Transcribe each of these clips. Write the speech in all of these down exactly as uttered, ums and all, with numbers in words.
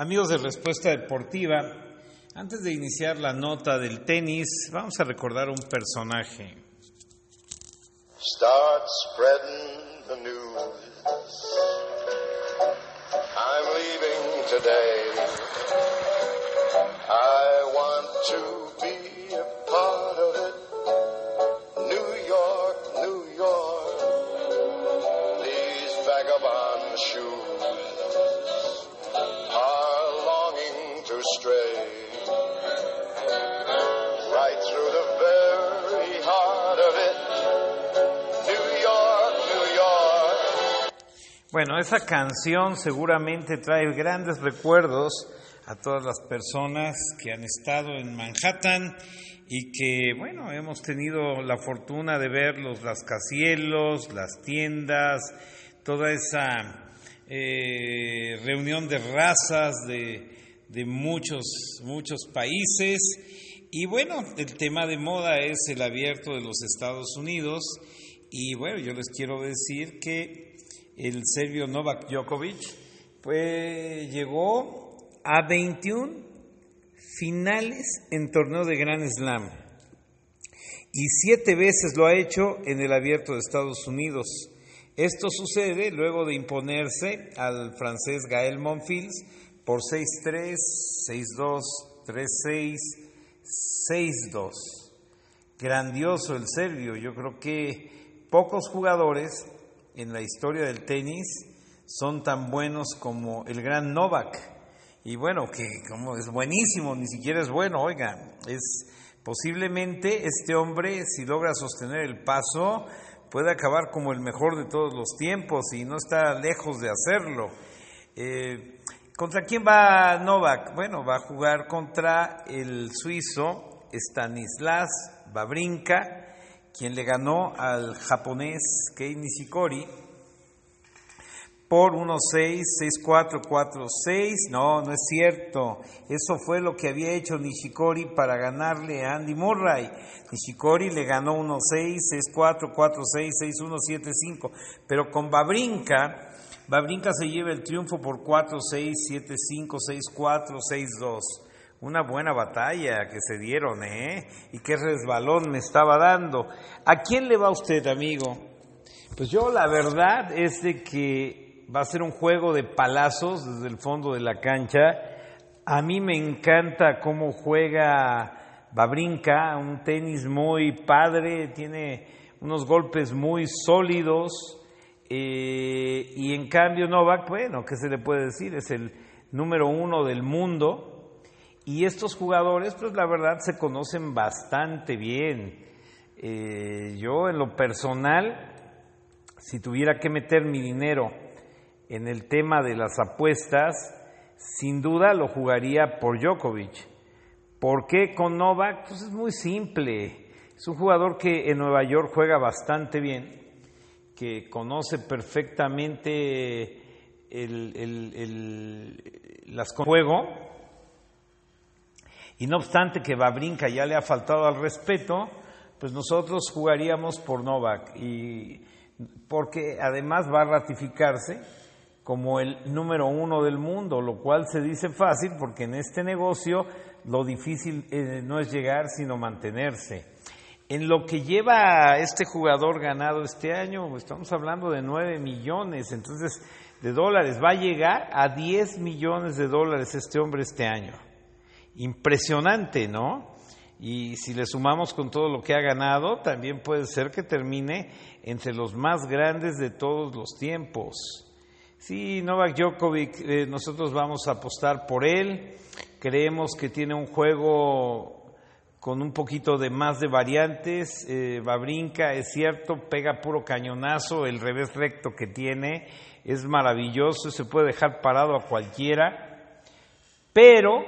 Amigos de Respuesta Deportiva, antes de iniciar la nota del tenis, vamos a recordar un personaje. Start spreading the news. I'm leaving today. I want to be a part of it. New York, New York. These vagabond shoes are longing to stray right through the very heart of it. New York, New York. Bueno, esa canción seguramente trae grandes recuerdos a todas las personas que han estado en Manhattan y que, bueno, hemos tenido la fortuna de ver los rascacielos, las tiendas, toda esa eh, reunión de razas de, de muchos, muchos países. Y bueno, el tema de moda es el abierto de los Estados Unidos. Y bueno, yo les quiero decir que el serbio Novak Djokovic pues llegó a veintiuna finales en torneo de Grand Slam y siete veces lo ha hecho en el abierto de Estados Unidos. Esto sucede luego de imponerse al francés Gael Monfils por seis tres, seis dos, tres seis, seis dos. Grandioso el serbio. Yo creo que pocos jugadores en la historia del tenis son tan buenos como el gran Novak. Y bueno, que como es buenísimo, ni siquiera es bueno, oiga, es posiblemente este hombre, si logra sostener el paso, puede acabar como el mejor de todos los tiempos y no está lejos de hacerlo. Eh, ¿Contra quién va Novak? Bueno, va a jugar contra el suizo Stanislas Wawrinka, quien le ganó al japonés Kei Nishikori por uno seis, seis cuatro, cuatro seis. No, no es cierto. Eso fue lo que había hecho Nishikori para ganarle a Andy Murray. Nishikori le ganó uno seis, seis cuatro, cuatro seis, seis uno, siete cinco. Pero con Wawrinka, Wawrinka se lleva el triunfo por cuatro seis, siete cinco, seis cuatro, seis dos. Una buena batalla que se dieron, ¿eh? Y qué resbalón me estaba dando. ¿A quién le va usted, amigo? Pues yo la verdad es de que va a ser un juego de palazos desde el fondo de la cancha. A mí me encanta cómo juega Wawrinka, un tenis muy padre, tiene unos golpes muy sólidos, eh, y en cambio Novak, bueno, ¿qué se le puede decir? Es el número uno del mundo, y estos jugadores, pues la verdad, se conocen bastante bien. Eh, yo, en lo personal, si tuviera que meter mi dinero en el tema de las apuestas, sin duda lo jugaría por Djokovic. ¿Por qué con Novak? Pues es muy simple. Es un jugador que en Nueva York juega bastante bien, que conoce perfectamente el, el, el, las cosas de juego, y no obstante que Wawrinka ya le ha faltado al respeto, pues nosotros jugaríamos por Novak, y porque además va a ratificarse como el número uno del mundo, lo cual se dice fácil porque en este negocio lo difícil eh, no es llegar sino mantenerse. En lo que lleva este jugador ganado este año, estamos hablando de nueve millones entonces de dólares, va a llegar a diez millones de dólares este hombre este año. Impresionante, ¿no? Y si le sumamos con todo lo que ha ganado, también puede ser que termine entre los más grandes de todos los tiempos. Sí, Novak Djokovic, eh, nosotros vamos a apostar por él. Creemos que tiene un juego con un poquito de más de variantes. Eh, Wawrinka, es cierto, pega puro cañonazo, el revés recto que tiene es maravilloso, se puede dejar parado a cualquiera. Pero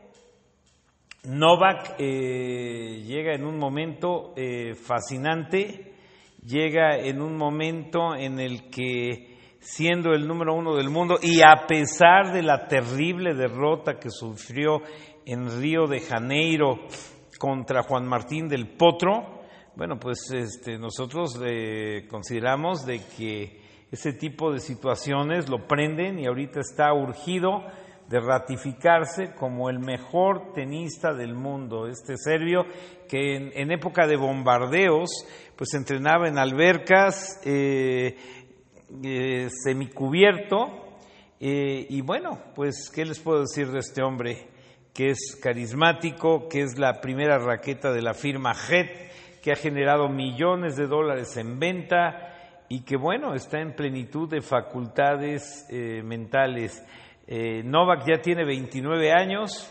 Novak eh, llega en un momento eh, fascinante, llega en un momento en el que, siendo el número uno del mundo y a pesar de la terrible derrota que sufrió en Río de Janeiro contra Juan Martín del Potro, bueno, pues este, nosotros eh, consideramos de que ese tipo de situaciones lo prenden y ahorita está urgido de ratificarse como el mejor tenista del mundo, este serbio que en, en época de bombardeos pues entrenaba en albercas, eh, eh, semicubierto, eh, y bueno, pues ¿qué les puedo decir de este hombre? Que es carismático, que es la primera raqueta de la firma G E T, que ha generado millones de dólares en venta y que bueno, está en plenitud de facultades eh, mentales. Eh, Novak ya tiene veintinueve años,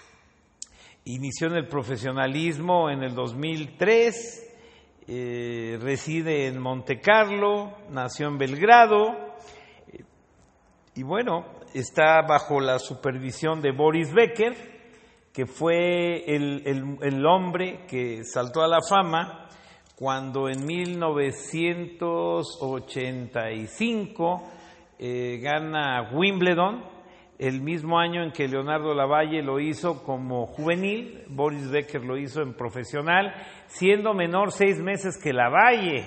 inició en el profesionalismo en el dos mil tres, eh, reside en Monte Carlo, nació en Belgrado, eh, y bueno, está bajo la supervisión de Boris Becker, que fue el, el, el hombre que saltó a la fama cuando en mil novecientos ochenta y cinco eh, gana Wimbledon, el mismo año en que Leonardo Lavalle lo hizo como juvenil. Boris Becker lo hizo en profesional, siendo menor seis meses que Lavalle.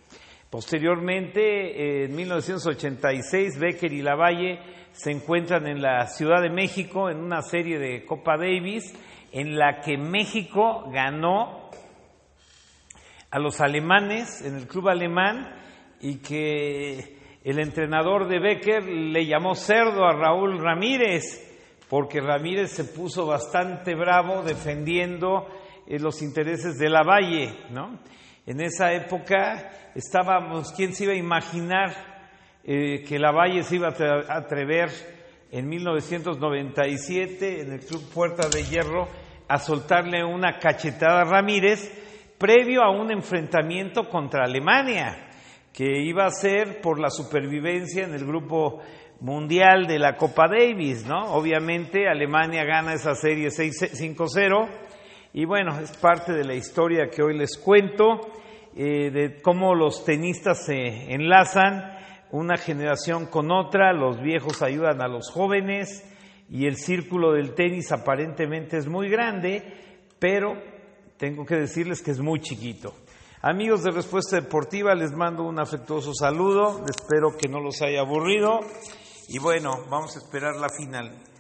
Posteriormente, en mil novecientos ochenta y seis, Becker y Lavalle se encuentran en la Ciudad de México en una serie de Copa Davis en la que México ganó a los alemanes en el club alemán y que el entrenador de Becker le llamó cerdo a Raúl Ramírez porque Ramírez se puso bastante bravo defendiendo eh, los intereses de Lavalle, ¿no? En esa época estábamos, ¿quién se iba a imaginar eh, que Lavalle se iba a atrever en mil novecientos noventa y siete en el club Puerta de Hierro a soltarle una cachetada a Ramírez previo a un enfrentamiento contra Alemania, que iba a ser por la supervivencia en el grupo mundial de la Copa Davis, ¿no? Obviamente Alemania gana esa serie cinco cero y bueno, es parte de la historia que hoy les cuento, eh, de cómo los tenistas se enlazan una generación con otra, los viejos ayudan a los jóvenes y el círculo del tenis aparentemente es muy grande, pero tengo que decirles que es muy chiquito. Amigos de Respuesta Deportiva, les mando un afectuoso saludo, espero que no los haya aburrido y bueno, vamos a esperar la final.